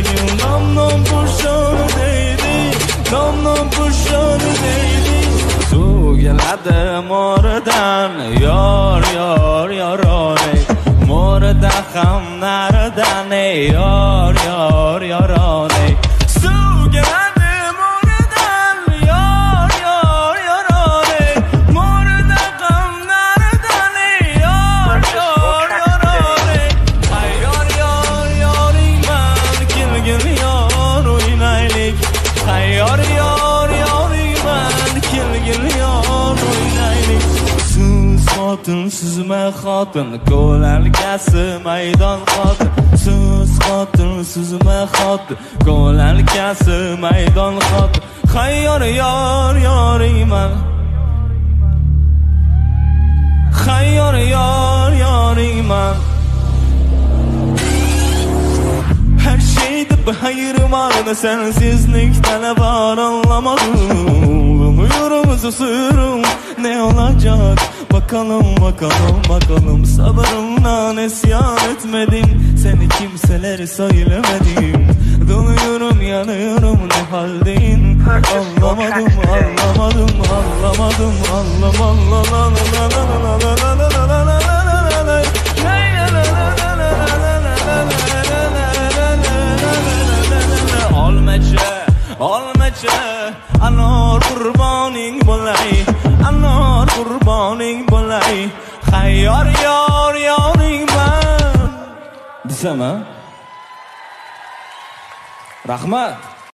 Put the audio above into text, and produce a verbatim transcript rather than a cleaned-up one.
sevgim nom nom puşonu deydi, nom nom puşonu deydi. Su geladi mo'ridan, yor yor yor ey, mo'rida ham naridan ey, yor yor yor ey. Su geladi mo'ridan, yor yor yor ey, mo'rida ham naridan ey, yor yor yor ey. Ay yor yor yoring man, kelgin yor o'ynaylik. Ay yor yor yoring man, kelgin yor o'ynaylik. Siz xotin, sizma xotin, ko'larkasi maydon xotin. Siz xotin, sizma xotin, ko'larkasi maydon xotin. Hay yor yor yoring man, hay yor yor yoring man. Her şeyde bir hayır vardı, sensizlikten var anlamadım. Umuyoruz sırrım ne olacak, bakalım bakalım bakalım. Sabrımdan isyan etmedim, seni kimselere söylemedim. Donuyorum yanıyorum ne haldeyim, anlamadım anlamadım anlamadım anlamadım. Olmaca, olmaca, anor kurbaning bo'lay, anor kurbaning bo'lay. Hay yor yor yoring man desam ha. Rahmat.